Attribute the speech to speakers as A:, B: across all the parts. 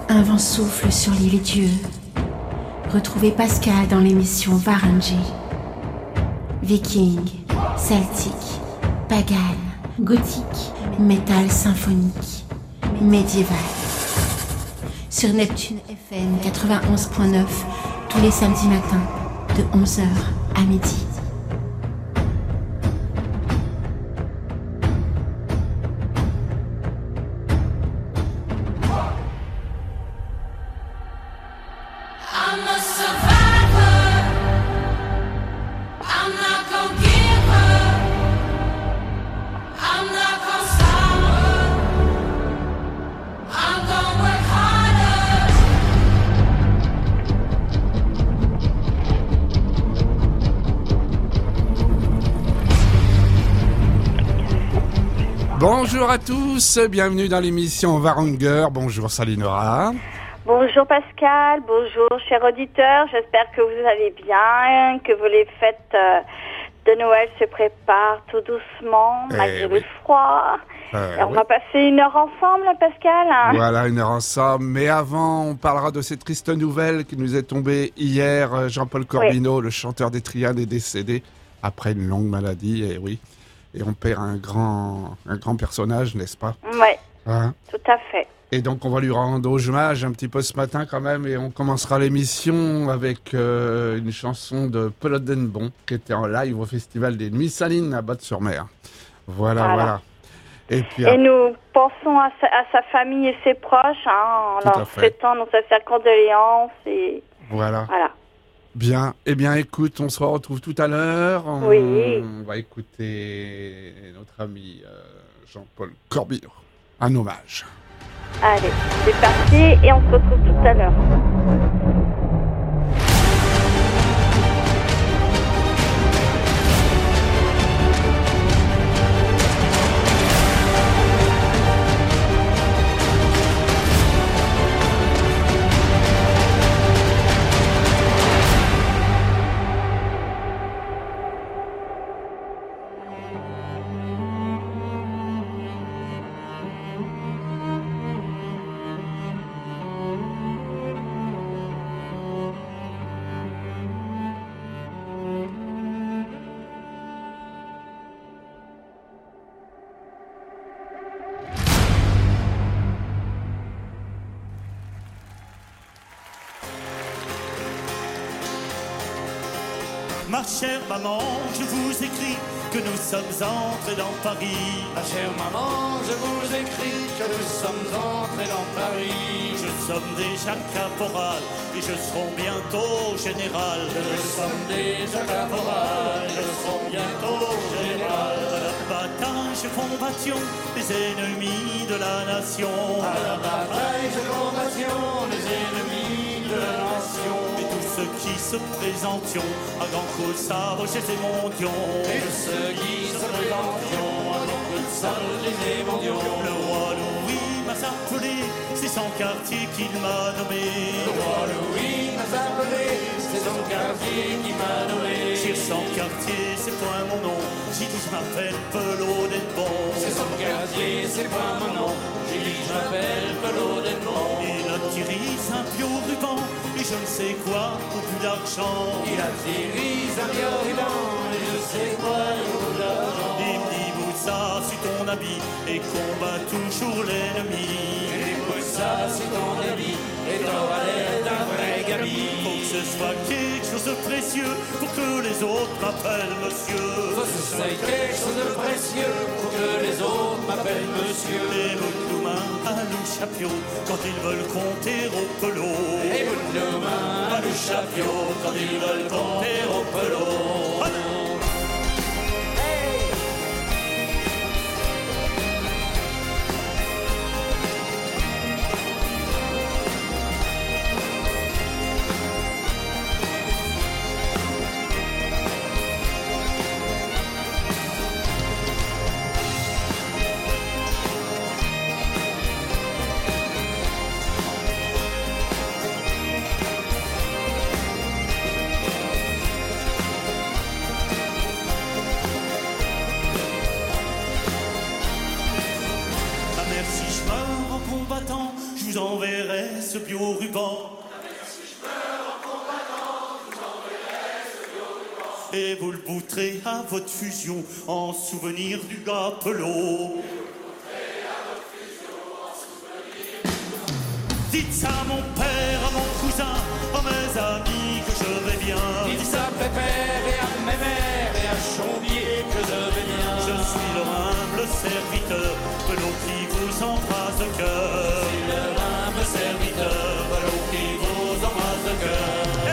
A: Un vent souffle sur l'île Dieu. Retrouvez Pascal dans l'émission Varangy. Viking, celtique, pagan, gothique, métal symphonique, médiéval. Sur Neptune FM 91.9, tous les samedis matins, de 11h à midi.
B: Bonjour à tous, bienvenue dans l'émission Varanger. Bonjour Salinora.
C: Bonjour Pascal, bonjour chers auditeurs, j'espère que vous allez bien, que les fêtes de Noël se préparent tout doucement, malgré le froid. Et on va passer une heure ensemble, Pascal.
B: Voilà, une heure ensemble. Mais avant, on parlera de cette triste nouvelle qui nous est tombée hier. Jean-Paul Corbineau, le chanteur des Triades, est décédé après une longue maladie, et oui. Et on perd un grand personnage, n'est-ce pas?
C: Oui,
B: hein?
C: Tout à fait.
B: Et donc, on va lui rendre hommage un petit peu ce matin quand même. Et on commencera l'émission avec une chanson de Paul Denbon, qui était en live au Festival des Nuits Salines à Batte-sur-Mer. Voilà. Et
C: nous pensons à sa famille et ses proches, en leur souhaitant nos sincères condoléances. Et
B: voilà. Bien. Eh bien, écoute, on se retrouve tout à l'heure. On va écouter notre ami Jean-Paul Corbineau. Un hommage.
C: Allez, c'est parti et on se retrouve tout à l'heure.
D: Ma chère maman, je vous écris que nous sommes entrés dans Paris.
E: Ma chère maman, je vous écris que nous sommes entrés dans Paris.
D: Je sommes déjà caporal et je serai bientôt général.
E: Je sommes déjà caporal et je serai bientôt général.
D: À la bataille, je combattions les ennemis de la nation.
E: À la bataille, je combattions les ennemis de la nation.
D: Ceux qui se présentions à grands coups de sabre chez les mondiaux.
E: Et de ceux qui se présentions à grands coups de sabre chez les mondiaux.
D: Le roi Louis m'a appelé, c'est son quartier qu'il m'a nommé.
E: Le roi Louis m'a appelé, c'est son quartier qui m'a nommé.
D: Sur son quartier, c'est point mon nom, j'ai dit je m'appelle Pelot Denbon.
E: C'est son quartier, c'est point mon nom, j'ai dit je m'appelle Pelot Denbon.
D: Il atterrisse un pied au ruban, et je ne sais quoi, au plus d'argent.
E: Il atterrise un pied au ruban, et je sais quoi, au plus d'argent.
D: Il me dit Moussa, sur ton habit, et combat toujours l'ennemi.
E: Et Moussa, sur ton habit, et t'auras l'air d'un vrai gabi.
D: Faut que ce soit quelque chose de précieux, pour que les autres m'appellent monsieur.
E: Faut que ce soit quelque chose de précieux, pour que les autres m'appellent monsieur.
D: Les Boudoumains à Louchapio, quand ils veulent compter au pelot.
E: Les Boudoumains à Louchapio, quand ils veulent compter au pelot.
D: vous enverrai ce bio-ruban. Et vous le bouterez à votre fusion en souvenir du gapelot. Dites ça à mon père, à mon cousin, à mes amis que je vais bien.
E: Dites ça à Pépère et à mes mères et à Chombier que je vais bien.
D: Je suis leur humble serviteur, Pelot qui vous embrasse de cœur.
E: Je suis leur humble serviteur, Pelot qui vous embrasse de cœur.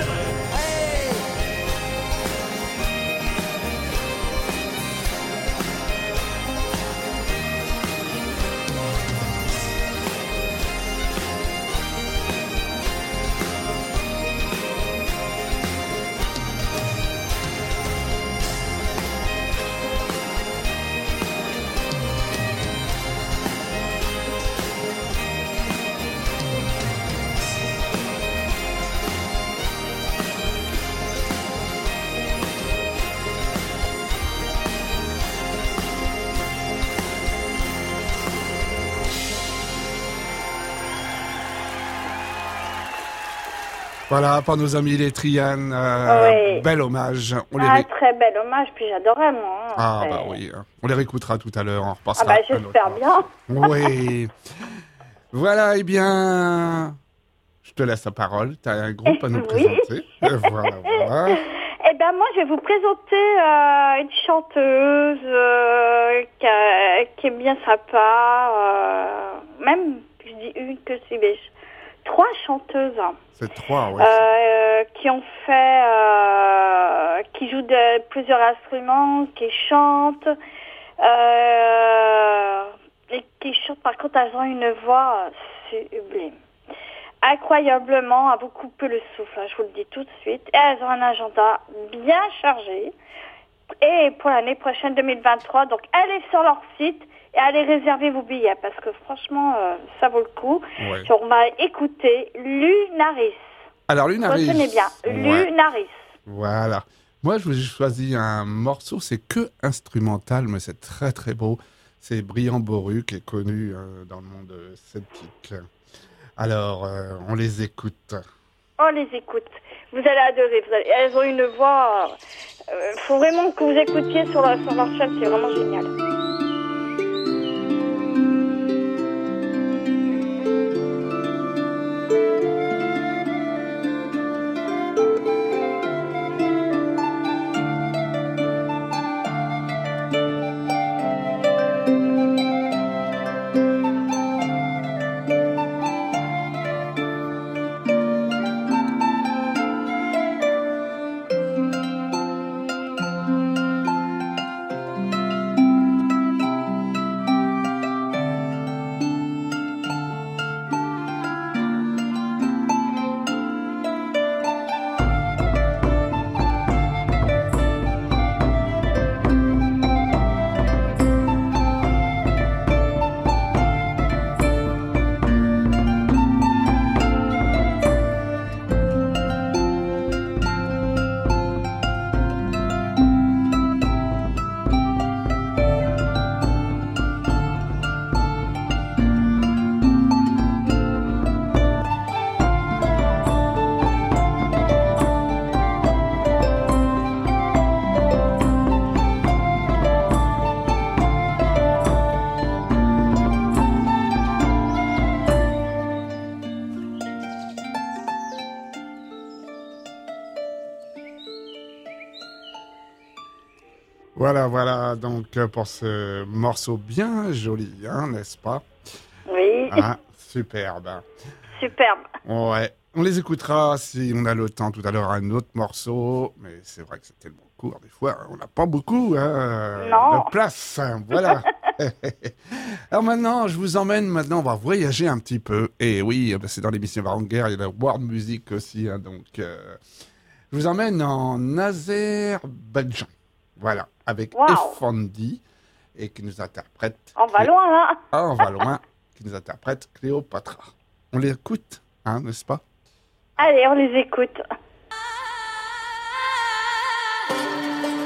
B: Voilà, pour nos amis les Trianes,
C: Oui.
B: bel hommage.
C: Très bel hommage, puis j'adorais moi.
B: Ah bah oui, on les réécoutera tout à l'heure, on repassera.
C: Ah bah j'espère bien.
B: Oui. Voilà, eh bien, je te laisse la parole. Tu as un groupe à nous présenter. Voilà.
C: Eh ben moi, je vais vous présenter une chanteuse qui est bien sympa. Même, je dis une que c'est bêche. 3 chanteuses.
B: C'est 3, ouais.
C: Qui ont fait, qui jouent de plusieurs instruments, qui chantent, et qui chantent. Par contre, elles ont une voix sublime. Incroyablement, à vous couper le souffle, je vous le dis tout de suite. Et elles ont un agenda bien chargé. Et pour l'année prochaine, 2023, donc allez sur leur site et allez réserver vos billets parce que franchement, ça vaut le coup.
B: Ouais.
C: On va écouter Lunaris.
B: Alors, Lunaris.
C: Retenez bien, Lunaris.
B: Voilà. Moi, je vous ai choisi un morceau, c'est que instrumental, mais c'est très très beau. C'est Brillant Boru, qui est connu dans le monde celtique. Alors, on les écoute.
C: On les écoute. Vous allez adorer. Elles ont une voix. Faut vraiment que vous écoutiez sur leur chaîne. C'est vraiment génial.
B: Voilà, donc pour ce morceau bien joli, hein, n'est-ce pas?
C: Oui.
B: Ah, superbe.
C: Superbe.
B: Ouais, on les écoutera si on a le temps tout à l'heure un autre morceau, mais c'est vrai que c'est tellement court, des fois, on n'a pas beaucoup de place. Voilà. Alors maintenant, je vous emmène, on va voyager un petit peu. Et oui, c'est dans l'émission Varanguer, il y a la World Music aussi, hein, donc je vous emmène en Azerbaïdjan. Voilà, avec Effendi, et qui nous interprète...
C: On va loin, là.
B: Ah, on va loin, qui nous interprète Cléopatra. On l'écoute, hein, n'est-ce pas?
C: Allez, on les écoute.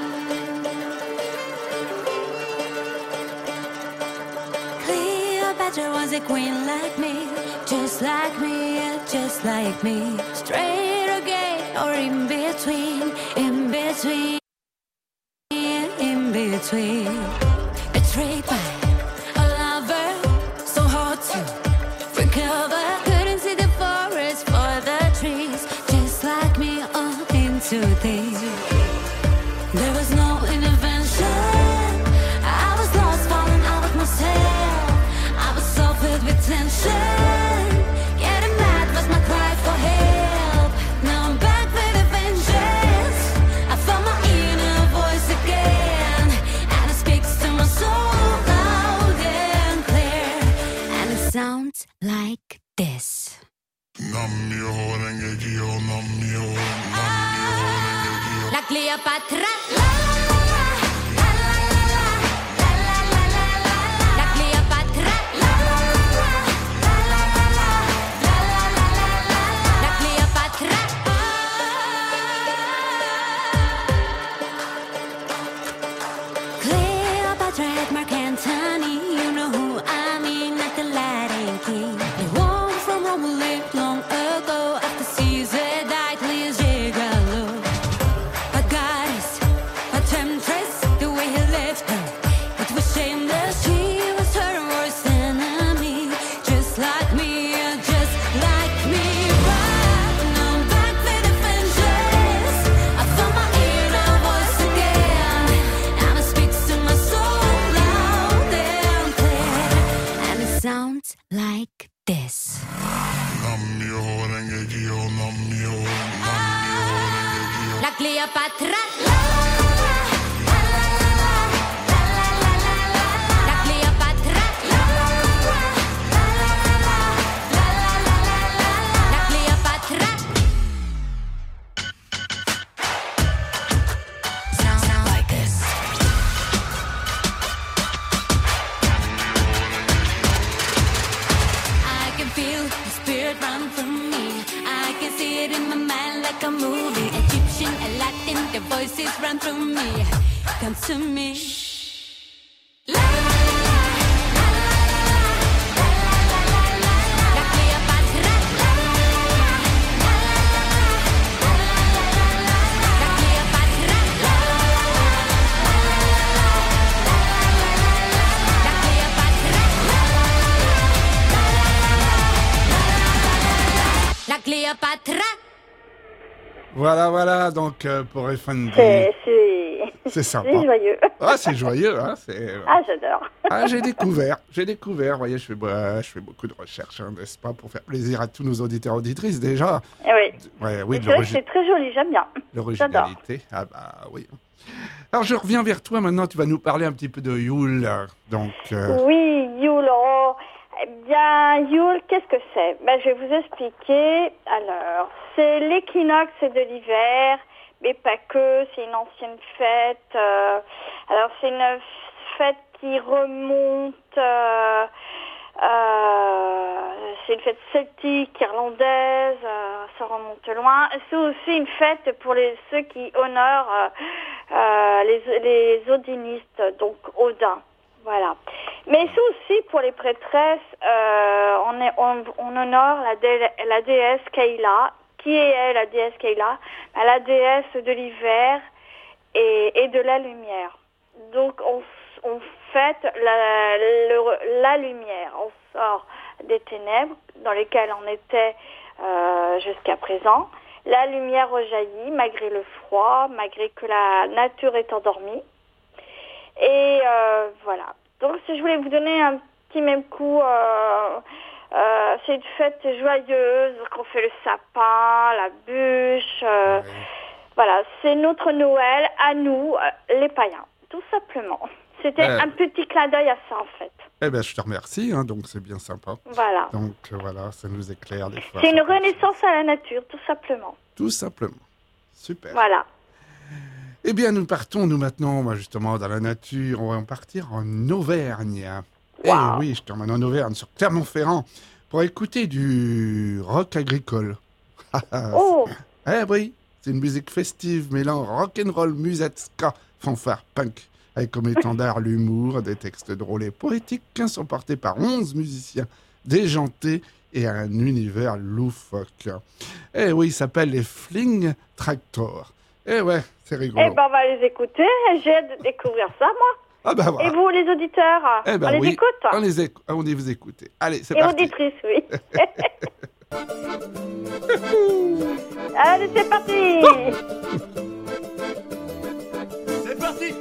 F: Cléopâtre Cleopatra was a queen like me, just like me, just like me. Straight or gay or in between, in between, in between. Betrayed by a lover, so hard to recover. Couldn't see the forest for the trees, just like me, all into these. There was no intervention. I was lost, falling out of myself. I was so filled with tension. Getting mad was my cry for help. Now I'm back with a vengeance. I found my inner voice again, and it speaks to my soul loud and clear. And it sounds like this. La Cleopatra. La Cleopatra. La Cleopatra. Cleopatra at Mark Antony. You know who I mean, not the Latin king. The one from Rome who lived long ago. After Caesar died, Leo's gigolo. A goddess, a temptress, the way he left her, it was shameless. She was her worst enemy, just like me, just like me. But now I'm back with a vengeance. I found my inner voice again, and it speaks to my soul loud and clear. And it sounds like this. La Cleopatra. La Cleopatra. La Cleopatra. Sound like this. I can feel the spirit run from me. I can see it in my mind like a movie. Egyptian and Latin, the voices run through me. Come to me. La Cleopatra. La Cleopatra. La Cleopatra. La Cléopâtre.
B: Voilà, donc pour Effendi. C'est sympa.
C: C'est joyeux.
B: Ah, c'est joyeux, hein.
C: Ah, j'adore.
B: Ah, j'ai découvert. Vous voyez, je fais beaucoup de recherches, hein, n'est-ce pas, pour faire plaisir à tous nos auditeurs et auditrices, déjà.
C: Oui.
B: Oui,
C: c'est vrai que c'est très joli, j'aime bien.
B: L'originalité. Ah bah oui. Alors, je reviens vers toi maintenant, tu vas nous parler un petit peu de Yule. Donc,
C: Oui, Yule. Oh, eh bien, Yule, qu'est-ce que c'est? Je vais vous expliquer. Alors, c'est l'équinoxe de l'hiver, mais pas que, c'est une ancienne fête. Alors, c'est une fête qui remonte... c'est une fête celtique, irlandaise, ça remonte loin. C'est aussi une fête pour ceux qui honorent les odinistes, donc Odin. Voilà. Mais c'est aussi pour les prêtresses, on honore la déesse Kayla. Qui est la déesse Kayla? La déesse de l'hiver et de la lumière. Donc on fête la lumière. On sort des ténèbres dans lesquelles on était jusqu'à présent. La lumière rejaillit malgré le froid, malgré que la nature est endormie. Et voilà. Donc si je voulais vous donner un petit même coup, c'est une fête joyeuse, qu'on fait le sapin, la bûche. Voilà, c'est notre Noël à nous, les païens, tout simplement. C'était un petit clin d'œil à ça, en fait.
B: Eh bien, je te remercie, hein, donc c'est bien sympa.
C: Voilà.
B: Donc voilà, ça nous éclaire des fois.
C: C'est une renaissance à la nature, tout simplement.
B: Tout simplement. Super.
C: Voilà.
B: Eh bien, nous partons, maintenant, justement, dans la nature. On va en partir en Auvergne.
C: Wow.
B: Eh oui, je t'emmène en Auvergne, sur Clermont-Ferrand, pour écouter du rock agricole.
C: Oh.
B: Eh oui, c'est une musique festive mêlant rock'n'roll, musette, ska, fanfare, punk, avec comme étendard l'humour, des textes drôles et poétiques sont portés par 11 musiciens déjantés et un univers loufoque. Eh oui, ils s'appellent les Fling Tractor. Eh ouais, c'est rigolo.
C: Eh ben, on va les écouter. J'ai hâte de découvrir ça, moi.
B: Ah ben voilà.
C: Et vous, les auditeurs,
B: Eh ben
C: on les
B: oui,
C: écoute?
B: on y vous écoutez. Allez, c'est
C: Et
B: parti.
C: auditrices, oui. Allez, c'est parti.
D: C'est parti.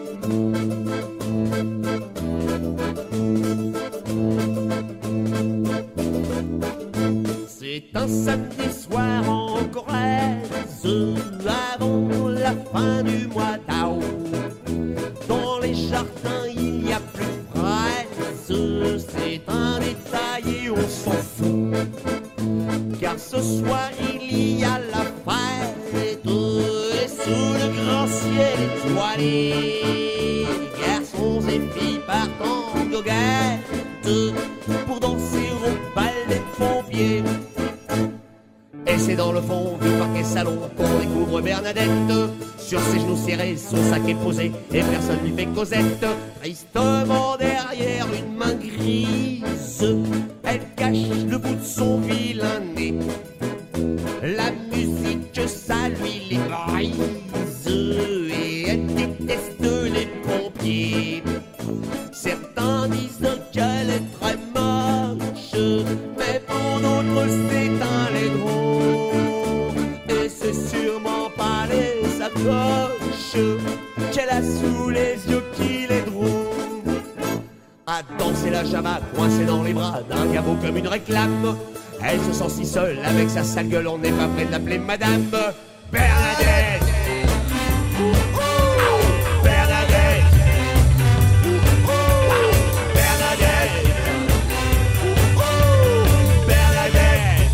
D: C'est un samedi soir en Corrèze, avant la fin du mois d'août. Dans les jardins, il n'y a plus de fraises, c'est un détail et on s'en fout. Car ce soir, il y a la fête, et sous le grand ciel étoilé, garçons et filles partent en goguette pour danser au bal des pompiers. Et c'est dans le fond du parquet salon qu'on découvre Bernadette, sur ses genoux serrés, son sac est posé et personne lui fait causette. Tristement derrière une main grise, elle cache le bout de son vilain nez. La musique, ça lui les brise et elle déteste les pompiers. Certains disent qu'elle est très moche, mais pour d'autres c'est un laidron. Et c'est sûrement pas les sacoches qu'elle a sous les yeux qui l'aideront à danser la java coincée dans les bras d'un gaveau comme une réclame. Elle se sent si seule avec sa sale gueule, on n'est pas près de l'appeler Madame Bernadette. Bernadette. Bernadette. Bernadette.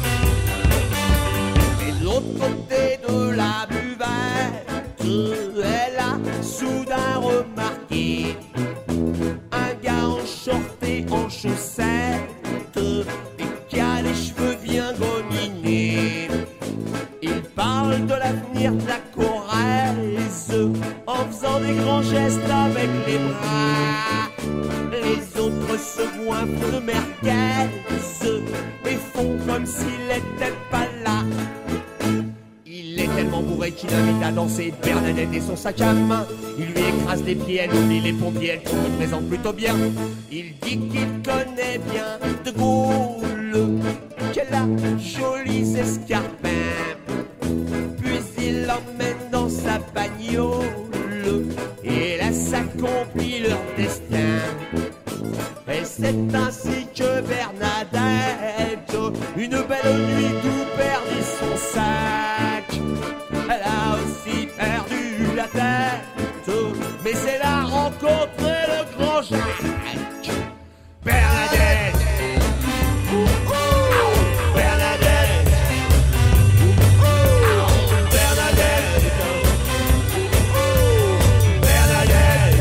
D: Et de l'autre côté de la buvette, elle a soudain remarqué un gars en short et en chaussettes, qui a les cheveux bien gominés. Il parle de l'avenir de la Corrèze en faisant des grands gestes avec les bras. Les autres se goinfrent de merguez et font comme s'il n'était pas là. Il est tellement bourré qu'il invite à danser Bernadette et son sac à main. Il lui écrase les pieds, elle oublie les pompiers, elle trouve le présent plutôt bien. Il dit qu'il connaît bien De Gaulle, qu'elle a jolis escarpins. Puis il l'emmène dans sa bagnole et laisse accomplir leur destin. Et c'est ainsi que Bernadette, une belle nuit, tout perdit son sac. Elle a aussi perdu la tête, mais elle a rencontré le grand Jacques. Bernadette. Bernadette. Bernadette. Bernadette.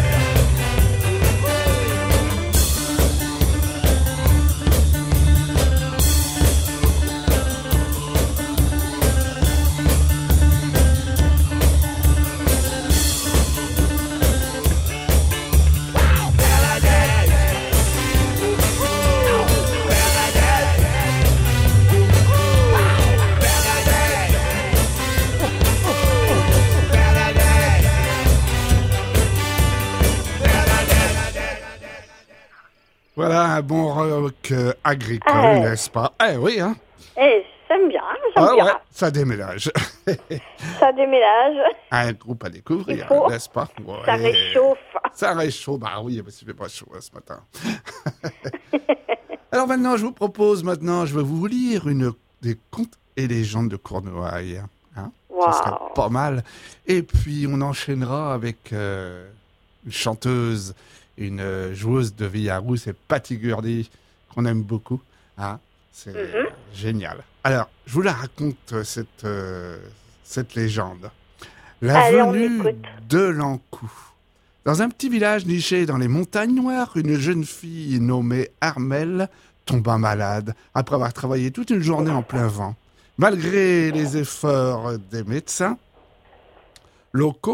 B: Voilà un bon rock agricole, n'est-ce pas? Eh oui, hein.
C: Eh, j'aime bien,
B: Ah
C: bien.
B: ouais, ça déménage.
C: Ça déménage,
B: Un groupe à découvrir,
C: Il faut.
B: n'est-ce pas? Ouais.
C: ça réchauffe.
B: Ça réchauffe, bah oui, parce qu'il fait pas chaud ce matin. Alors maintenant, je vous propose, je vais vous lire des contes et légendes de Cornouailles. Hein. Ça serait
C: Waouh.
B: pas mal. Et puis, on enchaînera avec une chanteuse, une joueuse de Villarou, c'est Patty Gurdy, qu'on aime beaucoup. Hein. C'est génial. Alors, je vous la raconte, cette légende. La
C: Allez, on
B: venue
C: écoute.
B: de l'Ankou. Dans un petit village niché dans les montagnes noires, une jeune fille nommée Armelle tomba malade après avoir travaillé toute une journée en plein vent. Malgré les efforts des médecins locaux,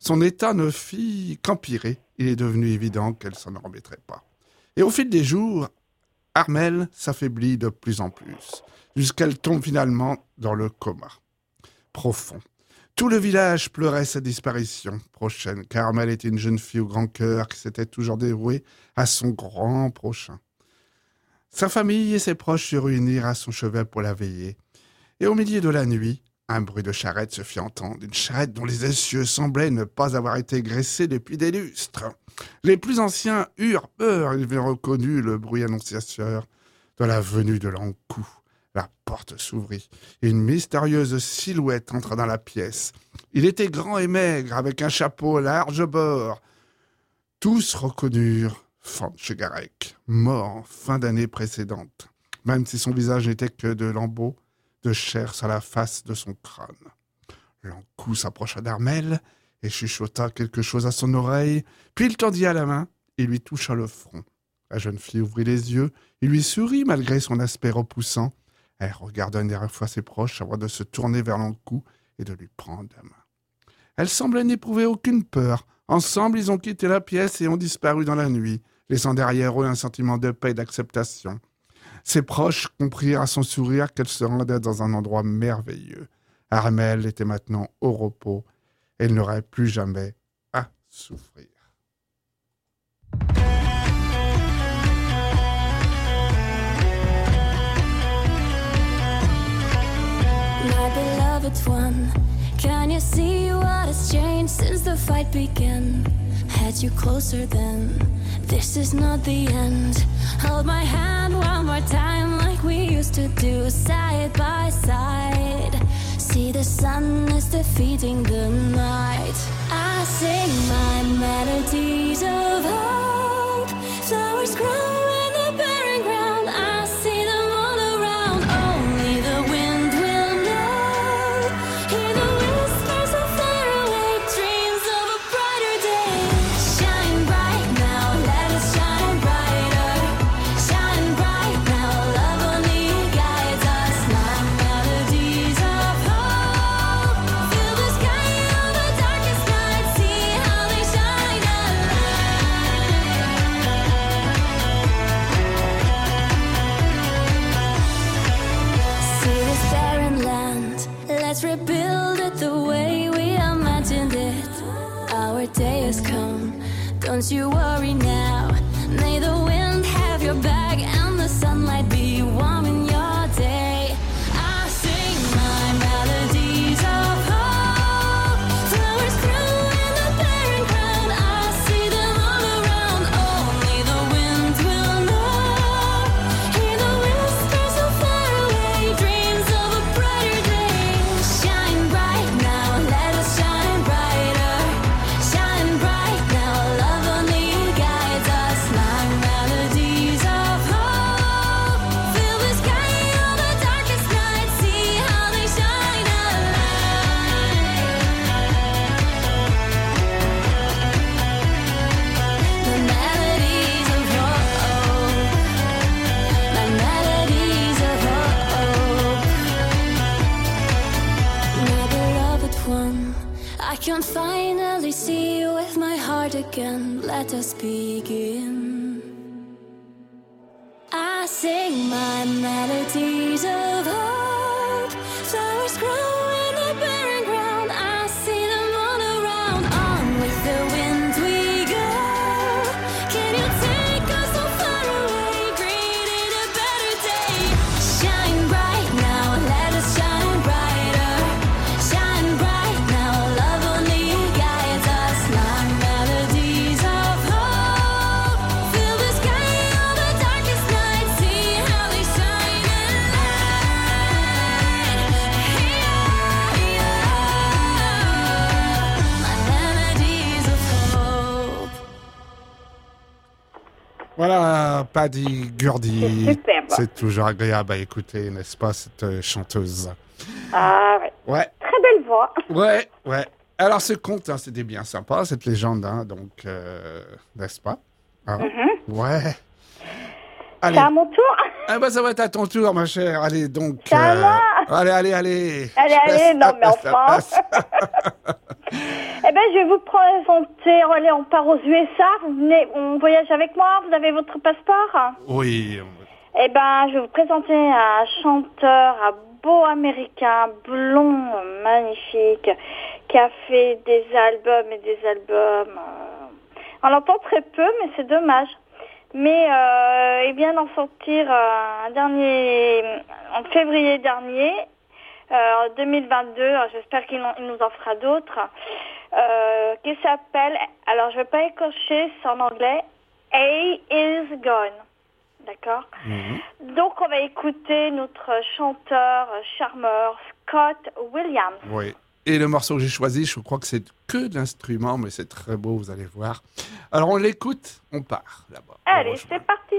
B: Son état ne fit qu'empirer. Il est devenu évident qu'elle s'en remettrait pas. Et au fil des jours, Armelle s'affaiblit de plus en plus, jusqu'elle tombe finalement dans le coma profond. Tout le village pleurait sa disparition prochaine, car Armelle était une jeune fille au grand cœur qui s'était toujours dévouée à son grand prochain. Sa famille et ses proches se réunirent à son chevet pour la veiller. Et au milieu de la nuit, un bruit de charrette se fit entendre, une charrette dont les essieux semblaient ne pas avoir été graissés depuis des lustres. Les plus anciens eurent peur, ils avaient reconnu le bruit annonciateur de la venue de l'Ankou. La porte s'ouvrit, et une mystérieuse silhouette entra dans la pièce. Il était grand et maigre, avec un chapeau à large bord. Tous reconnurent Fanchegarek, mort en fin d'année précédente, même si son visage n'était que de lambeaux de chair sur la face de son crâne. L'Ankou s'approcha d'Armelle et chuchota quelque chose à son oreille, puis il tendit à la main et lui toucha le front. La jeune fille ouvrit les yeux, il lui sourit malgré son aspect repoussant. Elle regarda une dernière fois ses proches avant de se tourner vers l'Ankou et de lui prendre la main. Elle semblait n'éprouver aucune peur. Ensemble, ils ont quitté la pièce et ont disparu dans la nuit, laissant derrière eux un sentiment de paix et d'acceptation. Ses proches comprirent à son sourire qu'elle se rendait dans un endroit merveilleux. Armelle était maintenant au repos. Elle n'aurait plus jamais à souffrir.
F: My beloved one, can you see what has changed since the fight began? Had you closer then, this is not the end. Hold my hand one more time like we used to do, side by side. See the sun is defeating the night. I sing my melodies of hope. Flowers grow in the barren ground. I see them all around. Only the wind will know. Hear the whispers of faraway dreams of a brighter day. Shine bright now, let us shine brighter. Shine bright now, love only guides us. My melodies of hope fill the sky on the darkest night. See how they shine a See this barren land, let's rebuild it the way we imagined it. Our day has come, don't you worry now. May the wind have your back and the sunlight be warm in your day. I sing my melodies of hope. Flowers grow in the barren ground. I see them all around. Only the wind will know. Hear the whispers of faraway dreams of a brighter day. Shine bright now, let us shine brighter. Shine bright now, love only guides us. My melodies of hope fill the sky on the darkest night. See how they shine a The melodies of hope. My melodies of hope. My beloved one, I can finally see you with my heart again. Let us begin. I sing my melodies of hope. Flowers grow in the barren ground. I see them all around. On with the wind we go. Can you take us so far away? Created a better day. Shine bright now, let us shine brighter. Shine bright now, love only guides us. My melodies of hope fill the sky on the darkest night. See how they shine a My melodies of hope.
B: Voilà, Paddy Gurdy.
C: C'est superbe.
B: C'est toujours agréable à écouter, n'est-ce pas, cette chanteuse.
C: Ah ouais.
B: Ouais,
C: Très belle voix.
B: ouais, ouais. Alors, ce conte, hein, c'était bien sympa, cette légende, hein, donc, n'est-ce pas? Hein? Ouais. Allez.
C: C'est à mon tour.
B: Ah bah, ça va être à ton tour, ma chère. Allez, donc.
C: C'est à moi.
B: Allez.
C: Allez, non mais enfin. Eh ben, je vais vous présenter. Allez, on part aux USA. On voyage avec moi. Vous avez votre passeport?
B: Oui.
C: Eh ben, je vais vous présenter un chanteur, un beau américain, blond, magnifique, qui a fait des albums et des albums. On l'entend très peu, mais c'est dommage. Mais il vient d'en sortir un dernier en février dernier, 2022. Alors, j'espère qu'il nous en fera d'autres. Qui s'appelle, alors je vais pas écorcher, c'est en anglais, A Is Gone. D'accord. Donc on va écouter notre chanteur charmeur Scott Williams.
B: Oui. Et le morceau que j'ai choisi, je crois que c'est que de l'instrument, mais c'est très beau, vous allez voir. Alors on l'écoute, on part là-bas.
C: Allez, c'est parti.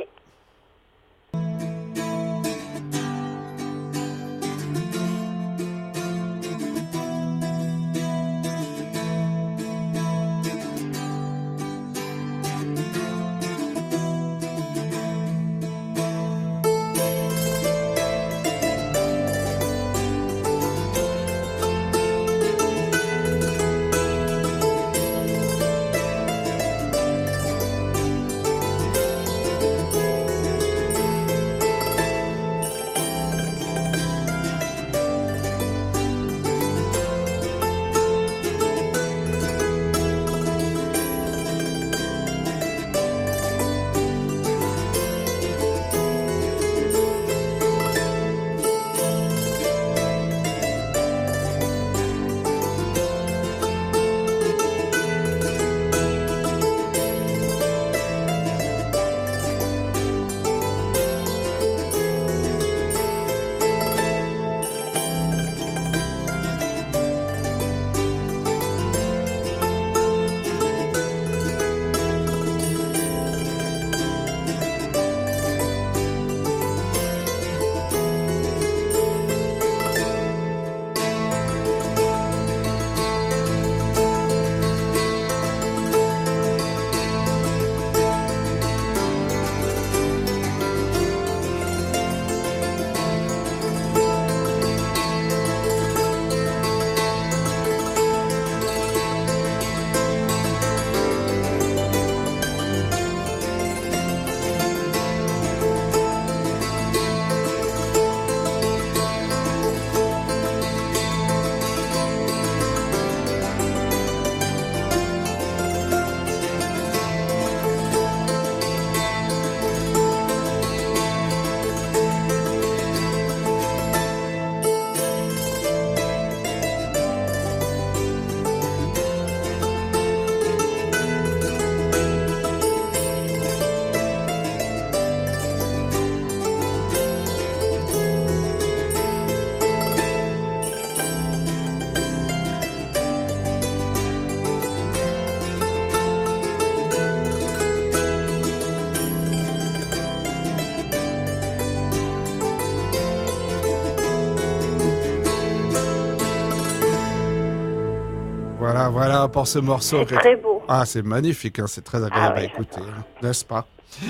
B: Voilà pour ce morceau.
C: C'est très beau.
B: Ah, c'est magnifique, hein, c'est très agréable à écouter, hein, n'est-ce pas?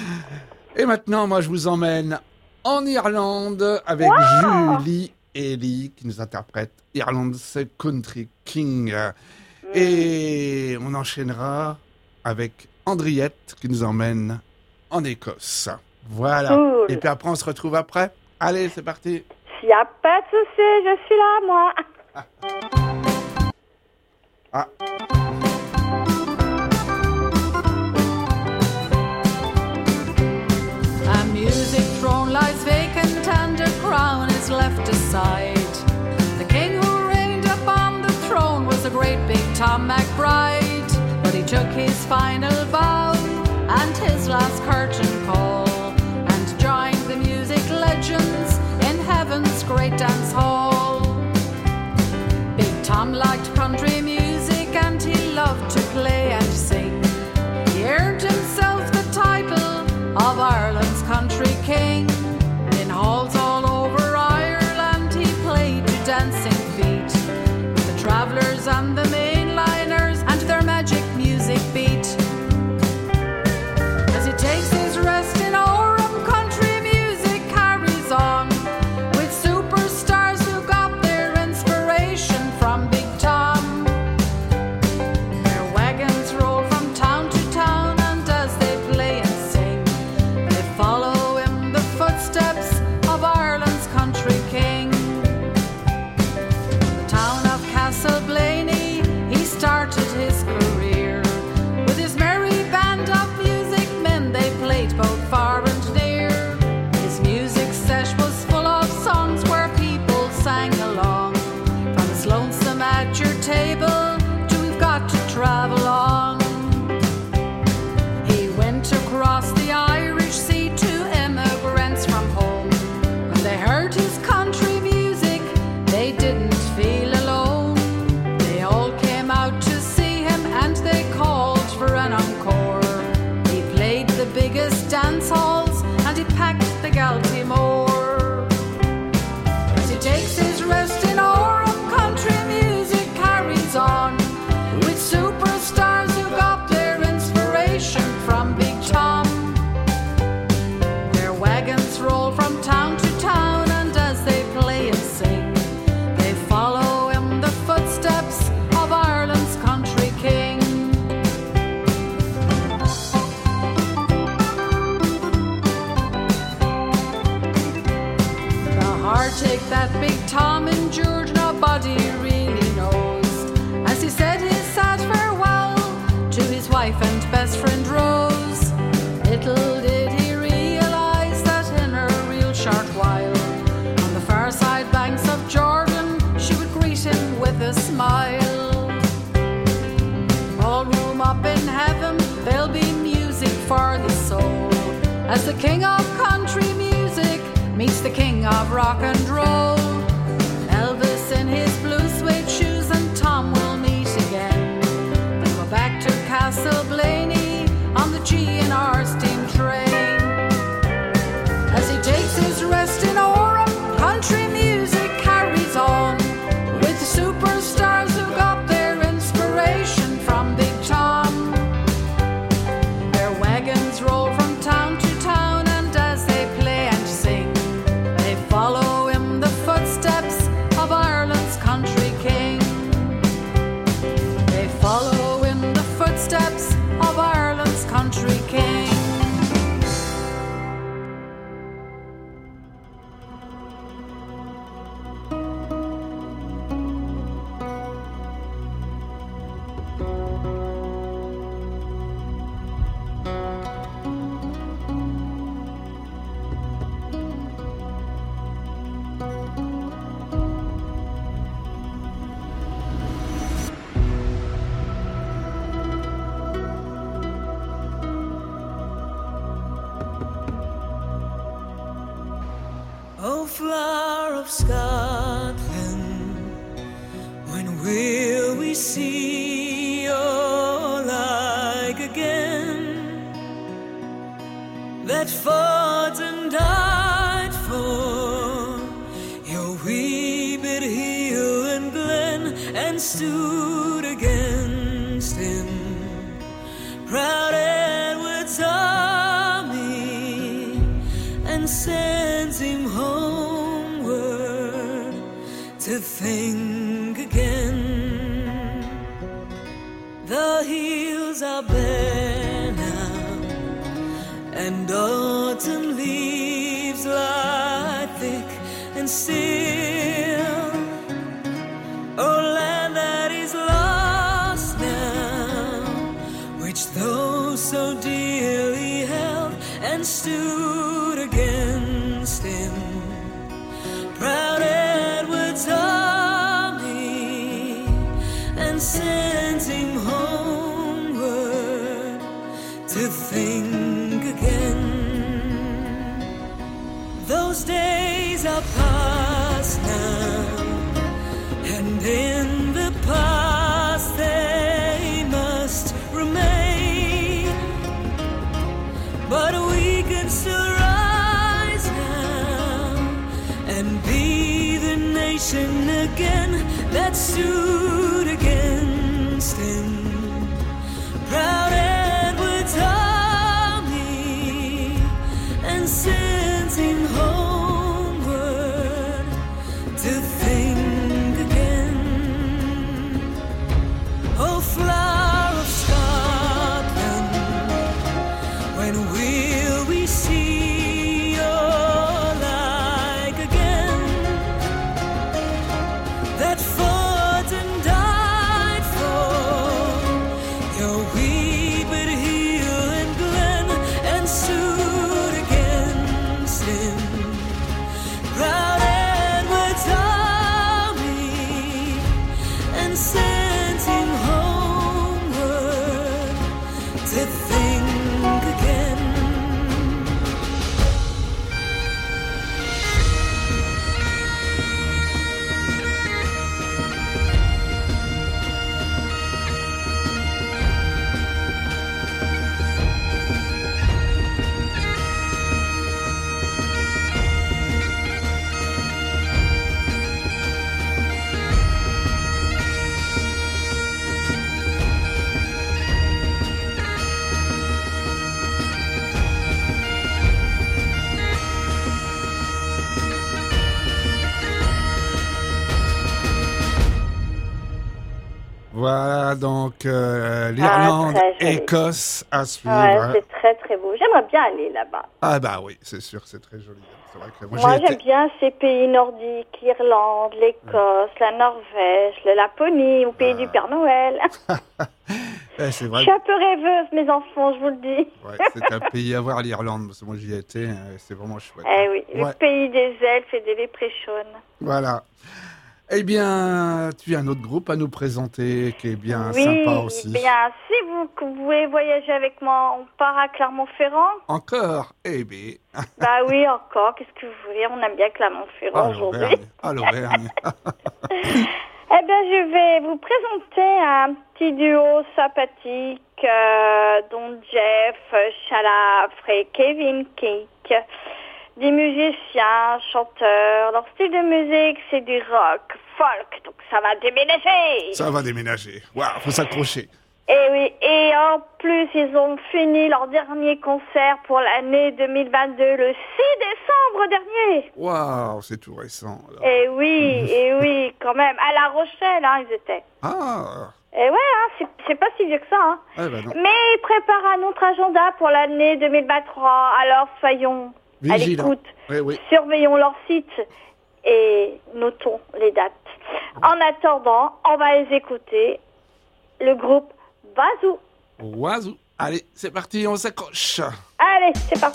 B: Et maintenant, moi, je vous emmène en Irlande avec Julie Ely qui nous interprète Irland's Country King. Et on enchaînera avec Andriette qui nous emmène en Écosse. Voilà.
C: Cool.
B: Et puis après, on se retrouve après. Allez, c'est parti.
C: S'il n'y a pas de souci, je suis là, moi.
B: Ah.
G: A music throne lies vacant and a crown is left aside. The king who reigned upon the throne was the great big Tom McBride, but he took his final bow and his last curtain call and joined the music legends in heaven's great dance hall. Big Tom liked country music and he loved to play and sing. He earned himself the title of Ireland's country king. In halls all over Ireland he played to dancing feet, the travellers and the mainliners and their magic music beat. As he takes his rest in that Big Tom endured nobody really knows. As he said his sad farewell to his wife and best friend Rose, little did he realize that in a real short while, on the far side banks of Jordan, she would greet him with a smile. Ballroom up in heaven, there'll be music for the soul, as the king of country music meets the king of rock and roll. Elvis in his blue suede shoes and Tom will meet again. They'll go back to Castle Blaney on the G&R steam train. As he takes his rest in Orem, country music carries on, with the superstars who got their inspiration from Big Tom. Their wagons roll from town to town, and as they play and sing, they follow in the footsteps of Ireland's country king. They follow in the footsteps of Ireland's country king.
H: Oh, flower of Scotland, when will we see your like again? That fought and died for your wee bit hill and glen, and stood against him, proud Edward's army, and sends him homeward to think again. The hills are bare now, and autumn leaves lie thick and still. Oh, land that is lost now, which those so dearly held and stood against him, proud Edward's army, and sends him homeward to think again. Those days are past now, and in the past they must remain, but we can still rise now and be the nation again that stood against him, proud Edward's army, and sends him homeward to think again. Oh, flower of Scotland, when will we see your like again? That fought and died for your wee bit hill and glen, and stood against him,
B: Voilà, donc l'Irlande,
C: très joli.
B: Écosse à suivre.
C: Ouais,
B: hein.
C: c'est très très beau. J'aimerais bien aller là-bas.
B: Ah bah oui, c'est sûr, c'est très joli. C'est vrai que
C: Moi,
B: j'y
C: j'aime
B: étais.
C: bien ces pays nordiques, l'Irlande, l'Écosse, la Norvège, la Laponie, au pays du Père Noël.
B: C'est
C: Je
B: vrai.
C: suis un peu rêveuse, mes enfants, je vous le dis.
B: Ouais, c'est un pays à voir, l'Irlande. Parce que moi, j'y étais. C'est vraiment chouette.
C: Eh oui,
B: Ouais.
C: le pays des elfes et des léprechaunes.
B: Voilà. Eh bien, tu as un autre groupe à nous présenter qui est bien
C: Oui,
B: sympa aussi.
C: bien, si vous voulez voyager avec moi, on part à Clermont-Ferrand.
B: Encore. Eh bien,
C: Bah oui, encore, qu'est-ce que vous voulez, on aime bien Clermont-Ferrand aujourd'hui.
B: l'Auvergne. À l'Auvergne.
C: Eh bien, je vais vous présenter un petit duo sympathique dont Jeff Chalafre et Kevin Keek, des musiciens, chanteurs. Leur style de musique, c'est du rock, folk, donc ça va déménager.
B: Ça va déménager. Waouh, faut s'accrocher.
C: Et oui, et en plus, ils ont fini leur dernier concert pour l'année 2022, le 6 décembre dernier.
B: Waouh, c'est tout récent. alors.
C: Et oui, quand même. À La Rochelle, hein, ils étaient.
B: Ah,
C: Et ouais, hein, c'est pas si vieux que ça. Hein.
B: eh ben non.
C: Mais ils préparent un autre agenda pour l'année 2023. Alors soyons à
B: Vigilant.
C: l'écoute.
B: Oui, oui.
C: Surveillons leur site et notons les dates. En attendant, on va les écouter. Le groupe Bazou.
B: Oiseau. Allez, c'est parti, on s'accroche.
C: Allez, c'est parti.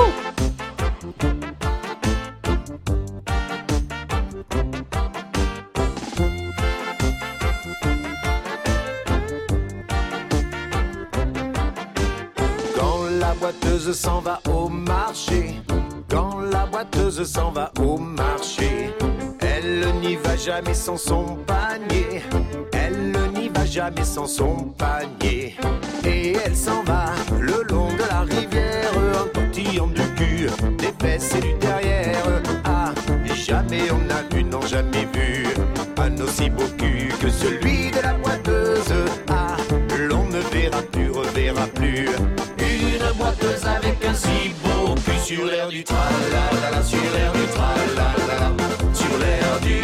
I: Quand la boiteuse s'en va au marché, quand la boiteuse s'en va au marché, elle n'y va jamais sans son panier, elle n'y va jamais sans son panier. Et elle s'en va le long de la rivière, en tortillant du cul, des fesses et du derrière. Ah, jamais on a vu, non jamais vu, un aussi beau cul que celui de la boiteuse. Ah, l'on ne verra plus, reverra plus une boiteuse avec un si beau cul sur l'air du tralala, sur l'air du tralala, sur l'air du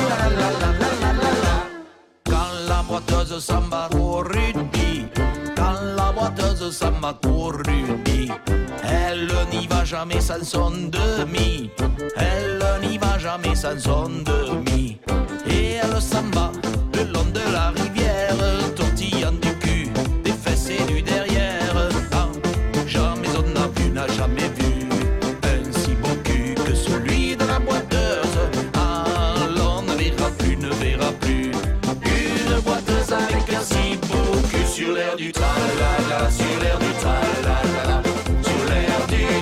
I: tralala. Quand la boiteuse s'en va au rugby, quand la boiteuse s'en va au rugby, elle n'y va jamais sans son demi, elle n'y va jamais sans son demi. Et elle s'en va le long de la rivière, tortillant du cul, des fesses et du derrière. Ah, jamais on n'a vu, n'a jamais vu un si beau cul que celui de la boiteuse. Ah, l'on ne verra plus, ne verra plus une boiteuse avec un si beau cul sur l'air du tralala, sur l'air du tralala, sur l'air du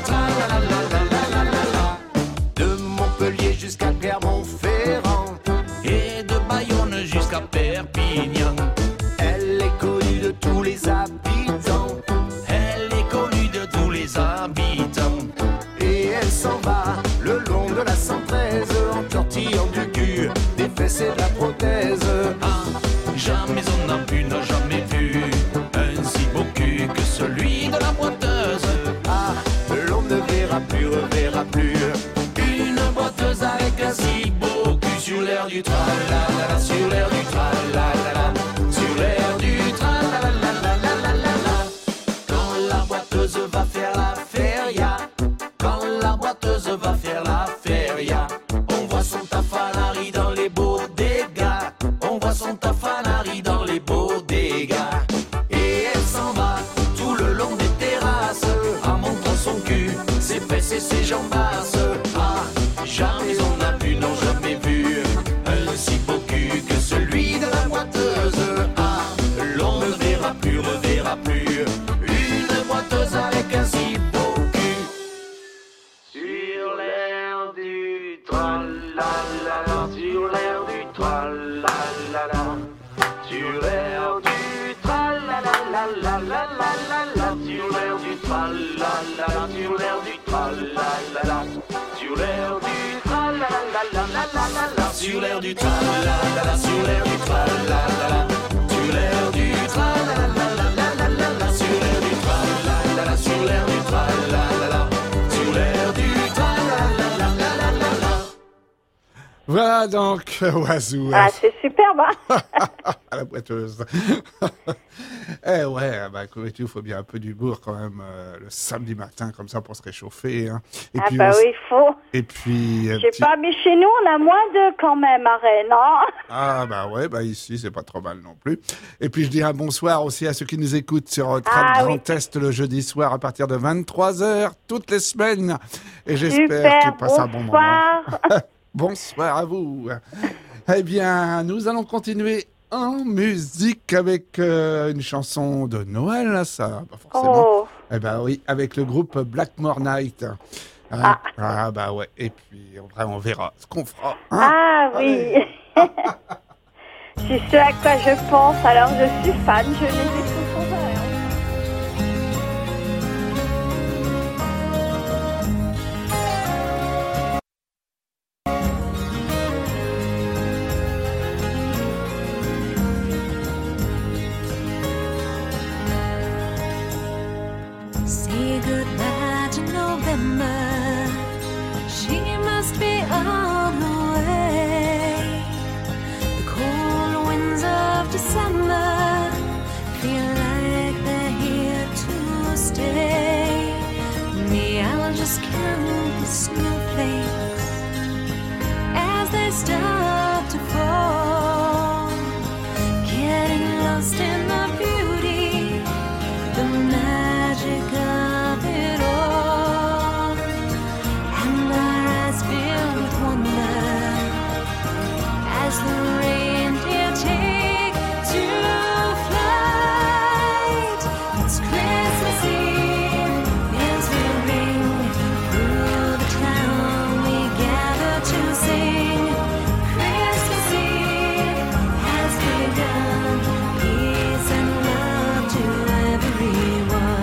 I: tralala. De Montpellier jusqu'à Clermont-Ferrand et de Bayonne jusqu'à Perpignan, elle est connue de tous les habitants, elle est connue de tous les habitants. Et elle s'en va le long de la 113, en tortillant du cul, des fesses et de la prothèse. Ah, jamais on n'a vu, n'a jamais vu un si beau cul que celui de la boiteuse. Ah, l'on ne verra plus, reverra plus une boiteuse avec un si beau cul sur l'air du tralala, sur l'air du tralala, sur l'air du tralala. Quand la boiteuse va faire la feria, quand la boiteuse va faire la feria, on voit son tafanari dans les bodegas, on voit son tafanari dans les bodegas. Et elle s'en va tout le long des terrasses, en montrant son cul, ses fesses et ses jambasses. Ah, jamais on n'a vu, non jamais vu un si beau cul que celui de la boiteuse. Ah, l'on ne verra plus, reverra plus une boiteuse avec un si beau cul sur l'air du tralala, sur l'air du tralala, sur l'air du tralala, sur l'air du tralala, sur l'air du tralala, sur l'air du tralala, sur l'air du tralala, sur l'air du tralala, sur l'air du tralala, sur l'air du tralala, sur l'air du tralala, sur l'air du tralala.
B: Voilà donc, Oiseau.
C: Ah, c'est superbe, hein.
B: À la boiteuse. Eh ouais, bah, comme tu, il faut bien un peu d'humour quand même le samedi matin, comme ça, pour se réchauffer. Hein. Et
C: Ah
B: puis,
C: bah oui, il faut.
B: Et puis...
C: Je sais pas, mais chez nous, on a moins de quand même à Rennes, hein.
B: Ah bah ouais, bah ici, c'est pas trop mal non plus. Et puis, je dis un bonsoir aussi à ceux qui nous écoutent sur Grand Est le jeudi soir à partir de 23h, toutes les semaines. Et j'espère qu'ils passent un bon moment. Bonsoir à vous. Eh bien, nous allons continuer en musique avec une chanson de Noël, ça, pas forcément.
C: Oh.
B: Eh ben oui, avec le groupe Blackmore Night. Ah bah ouais, et puis on verra ce qu'on fera. Hein.
C: Ah oui. C'est ce à quoi je pense, alors je suis fan, je les écoute sans arrêt.
F: Say goodbye to November. She must be on her way. The cold winds of December feel like they're here to stay. Me, I'll just count the snowflakes as they start to fall, getting lost in the beauty, the magic of it all, and our eyes filled with wonder as the reindeer take to flight. It's Christmas Eve, bells will ring through the town. We gather to sing. Christmas Eve has begun. Peace and love to everyone.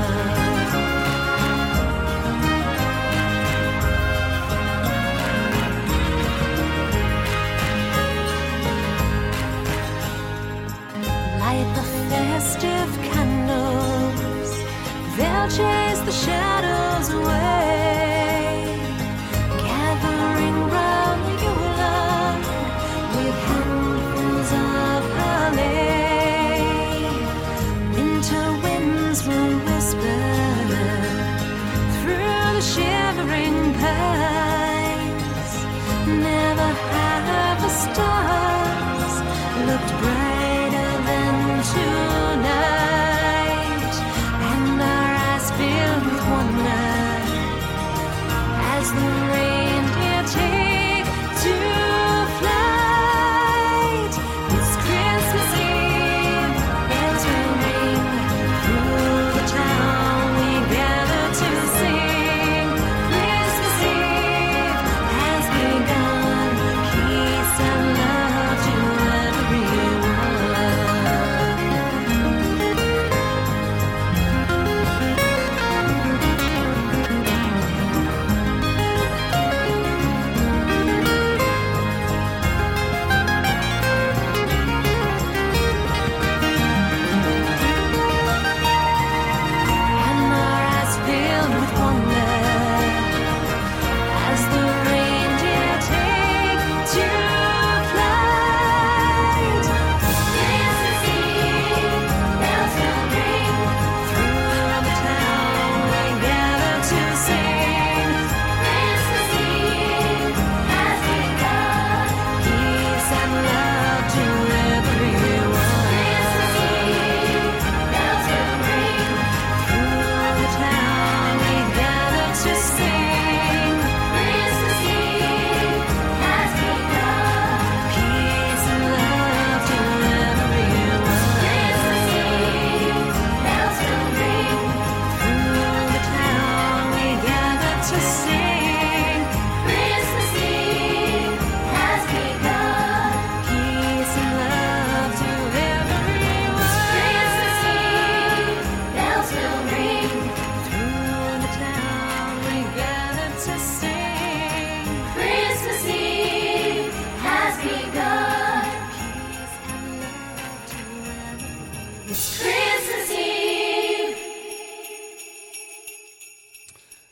F: Light the festive candles, they'll chase the shadows away. Gathering round the Yule log with handfuls of holly. Winter winds will whisper through the shivering pines. Never have the stars looked brighter than tonight, and our eyes filled with wonder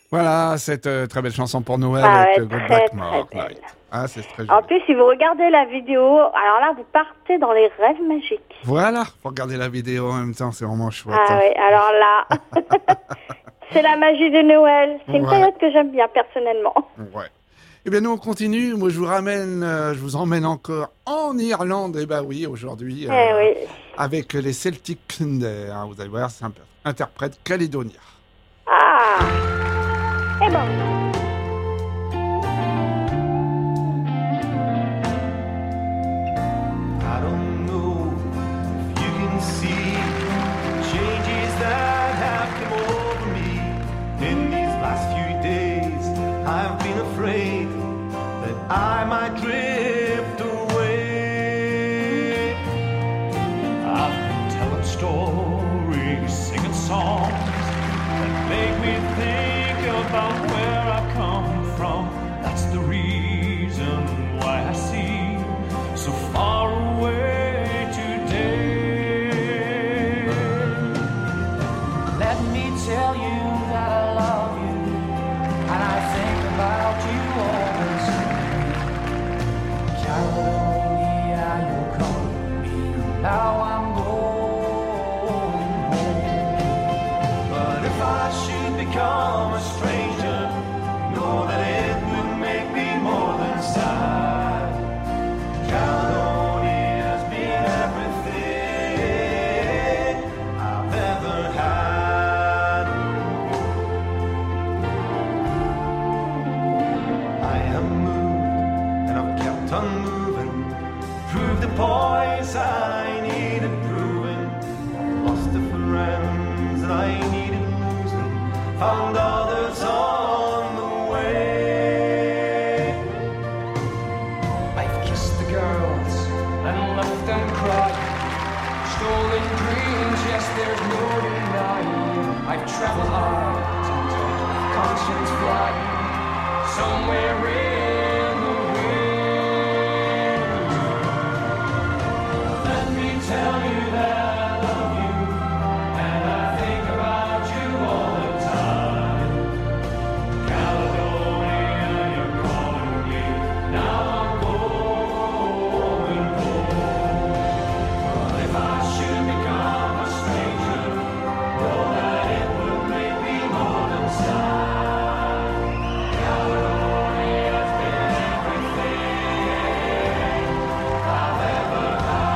B: Voilà, cette très belle chanson pour Noël
C: Ah
B: avec
C: ouais,
B: le groupe
C: très,
B: Blackmore
C: très belle.
B: Night. Ah, c'est très
C: En
B: joli.
C: plus, si vous regardez la vidéo, alors là, vous partez dans les rêves magiques.
B: Voilà, faut regarder la vidéo en même temps, c'est vraiment chouette.
C: Ah oui, alors là, c'est la magie de Noël. C'est une
B: Ouais.
C: période que j'aime bien personnellement.
B: Ouais. Eh bien, nous, on continue. Moi, je vous emmène encore en Irlande. Eh ben oui, aujourd'hui,
C: Oui.
B: avec les Celtic Thunder. Hein, vous allez voir, c'est un interprète calédonien.
C: Ah. Eh ben.
J: I don't know if you can see changes that have come over me in these last few days. I've been afraid that I might drift away. I've been telling stories, singing songs that make me think about where I've come from. That's the reason why I seem so far away today. Let me tell you that I love you, and I think about you all the time. Caledonia, you're calling me, now I'm going home. But if I should become a stranger, know that it would make me more than sad. Caledonia's been everything I've ever had. I am moved and I've kept on moving. Proved the points I needed proving. Lost the friends that I needed losing. Found others on the way. I've kissed the girls and left them crying. Stolen dreams, yes, there's no denying. I've traveled hard until conscience flying somewhere in the wind. Let me tell you that I love you, and I think about you all the time. Caledonia, you're calling me, now I'm going home. But if I should become a stranger, know that it would make me more than sad. Caledonia's been everything I've ever had.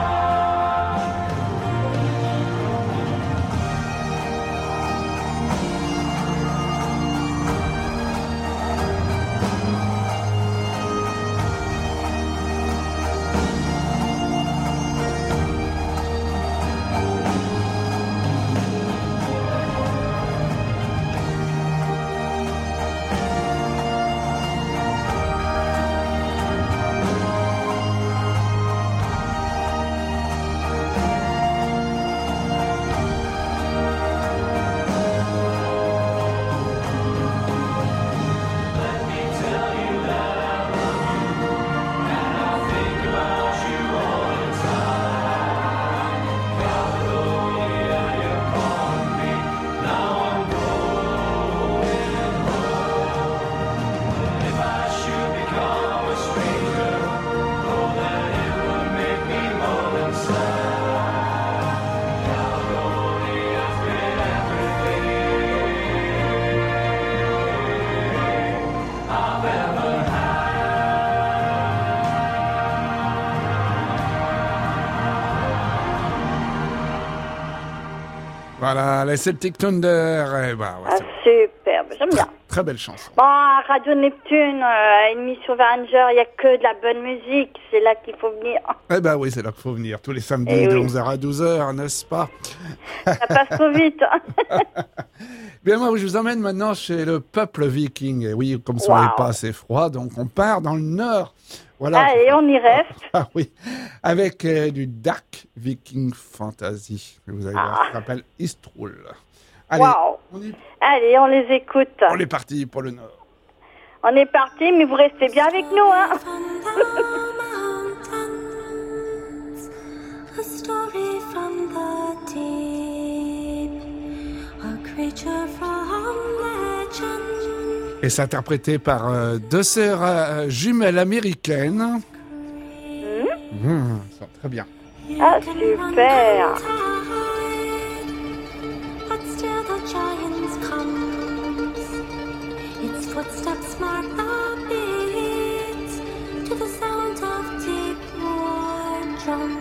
J: Let me tell you that I love you, and I think about you all the time. Caledonia, you're calling me, now I'm going home. But if I should become a stranger, know that it would make me more than sad. Caledonia's been everything I've ever had.
B: Voilà, les Celtic Thunder. Eh ben, ouais,
C: Ah,
B: c'est
C: superbe, j'aime bien.
B: très belle chanson.
C: Bon, à Radio Neptune, à émission Varinger, il n'y a que de la bonne musique. C'est là qu'il faut venir.
B: Eh ben oui, c'est là qu'il faut venir. Tous les samedis
C: Eh
B: de
C: oui.
B: 11h à 12h, n'est-ce pas?
C: Ça passe trop vite.
B: Bien, moi, je vous emmène maintenant chez le peuple viking. Et oui, comme ça n'est
C: Wow.
B: pas assez froid, donc on part dans le nord. Voilà.
C: Allez, on y reste.
B: Ah oui, avec du Dark Viking Fantasy. Vous allez voir, ça s'appelle Istrul. Allez,
C: Waouh. Allez, on les écoute.
B: on est parti pour le nord.
C: On est parti, mais vous restez bien avec nous, hein.
F: A story from the deep, a creature from legend.
B: Et c'est interprété par deux sœurs jumelles américaines. Ça va très bien.
C: Ah, super.
F: But still the giant comes. Its footsteps mark the beat to the sound of deep war drums.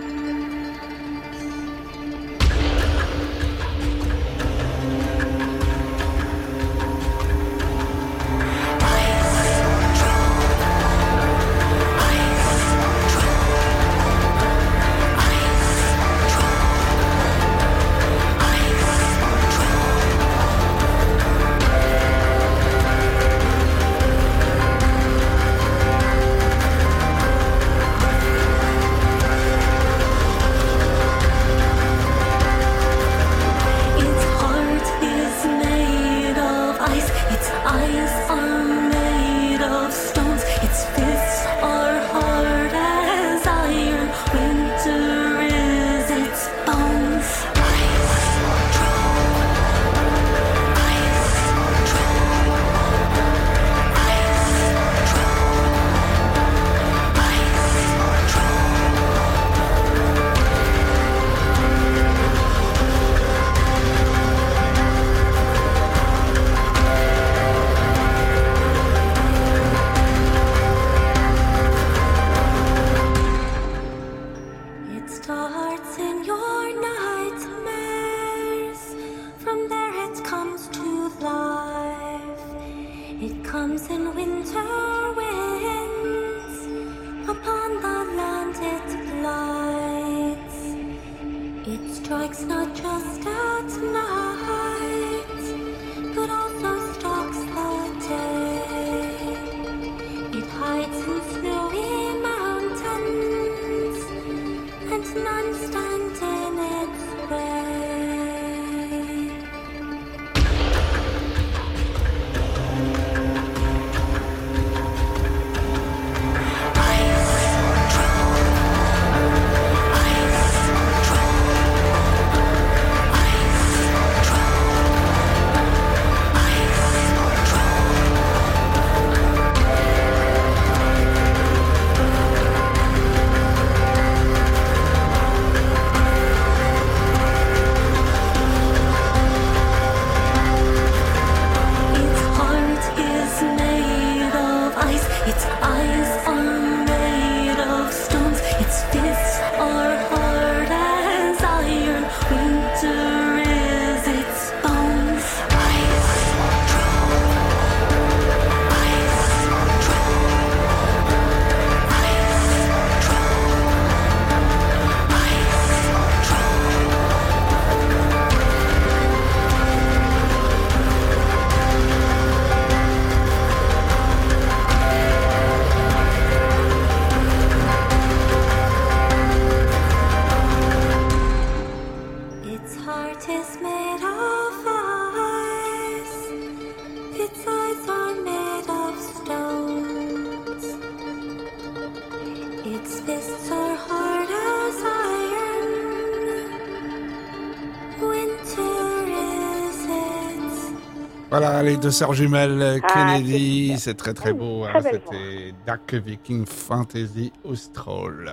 B: Voilà, les deux sœurs jumelles Kennedy, c'est très très beau. Hein, c'était Dark Viking Fantasy Austral.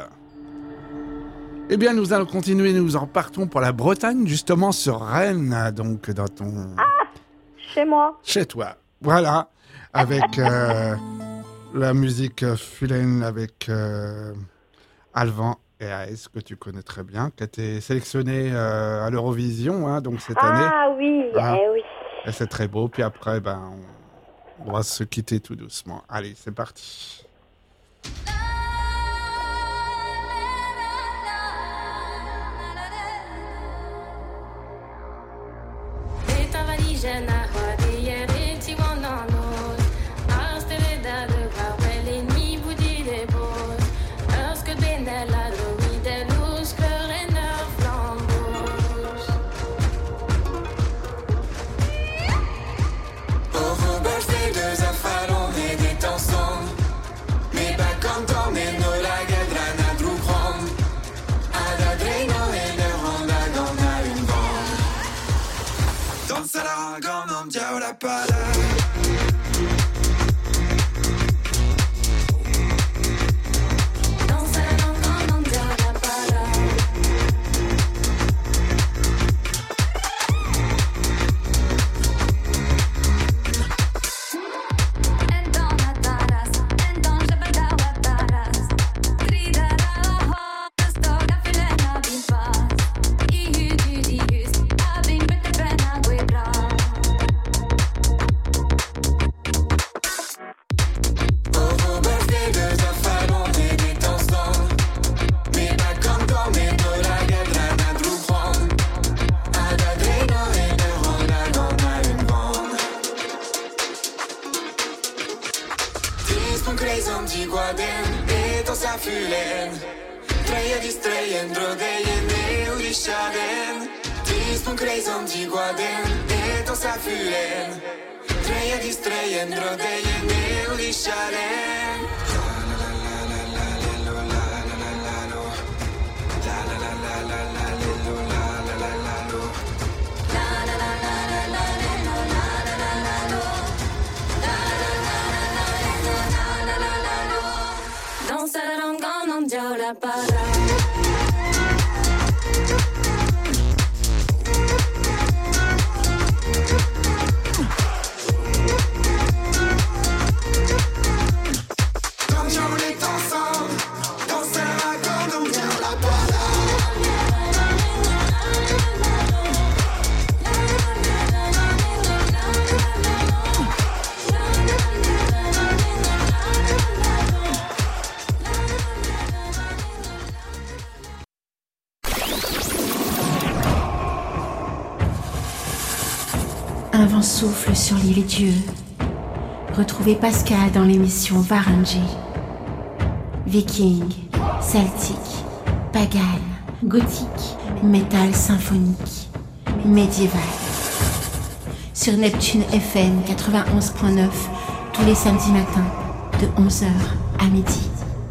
B: Eh bien, nous allons continuer, nous en partons pour la Bretagne, justement sur Rennes, donc dans ton...
C: Ah, chez moi.
B: Chez toi, voilà, avec la musique Fulène, avec Alvan et Aes, que tu connais très bien, qui a été sélectionné à l'Eurovision, hein, donc cette année.
C: Ah oui, oui.
B: Et c'est très beau. Puis après, on va se quitter tout doucement. Allez, c'est parti.
K: Danza la gonna, diavolo la pala. Crazy di guaden e to sa fylen Treje di strejen drode jedne udishaden Tispun crazy di guaden e to sa fylen Treje di strejen drode jedne udishaden
F: Danzaron con un yo la para.
K: Quand on est ensemble, dansera comme on tient la parole.
A: Un vent souffle sur l'île Dieu. Retrouvez Pascal dans l'émission Varangy. Viking, celtique, pagan, gothique, métal symphonique, médiéval. Sur Neptune FM 91.9 tous les samedis matins de 11h à midi.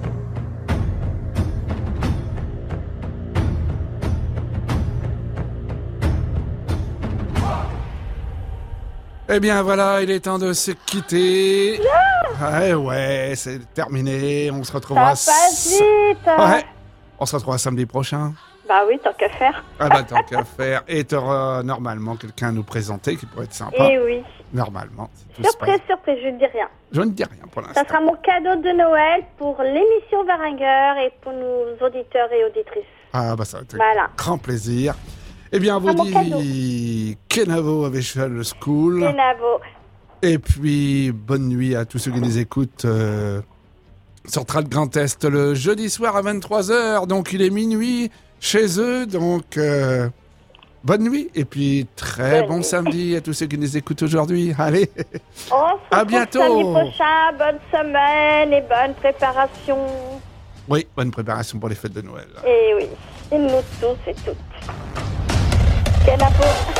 B: Eh bien voilà, il est temps de se quitter. Ouais, c'est terminé. On se retrouvera.
C: Ça passe vite.
B: Ouais. On se retrouvera samedi prochain.
C: Bah oui, tant qu'à faire.
B: Ah bah tant qu'à faire. Et t'auras normalement quelqu'un à nous présenter qui pourrait être sympa.
C: Et oui.
B: Normalement. Si tout se
C: Surprise,
B: passe.
C: surprise, je ne dis rien.
B: Je ne dis rien pour l'instant.
C: Ça sera mon cadeau de Noël pour l'émission Varanger et pour nos auditeurs et auditrices.
B: Ah bah ça va être
C: Voilà.
B: un grand plaisir. Eh bien, on vous
C: mon
B: dit Kenavo à Visual School.
C: Kenavo.
B: Et puis, bonne nuit à tous ceux qui nous écoutent sur Trad Grand Est le jeudi soir à 23h. Donc, il est minuit chez eux. Donc, bonne nuit. Et puis, très bon samedi à tous ceux qui nous écoutent aujourd'hui. Allez,
C: On se
B: à
C: retrouve
B: bientôt.
C: samedi prochain. Bonne semaine et bonne préparation.
B: Oui, bonne préparation pour les fêtes de Noël.
C: Et oui, et nous tous et toutes. Kenavo.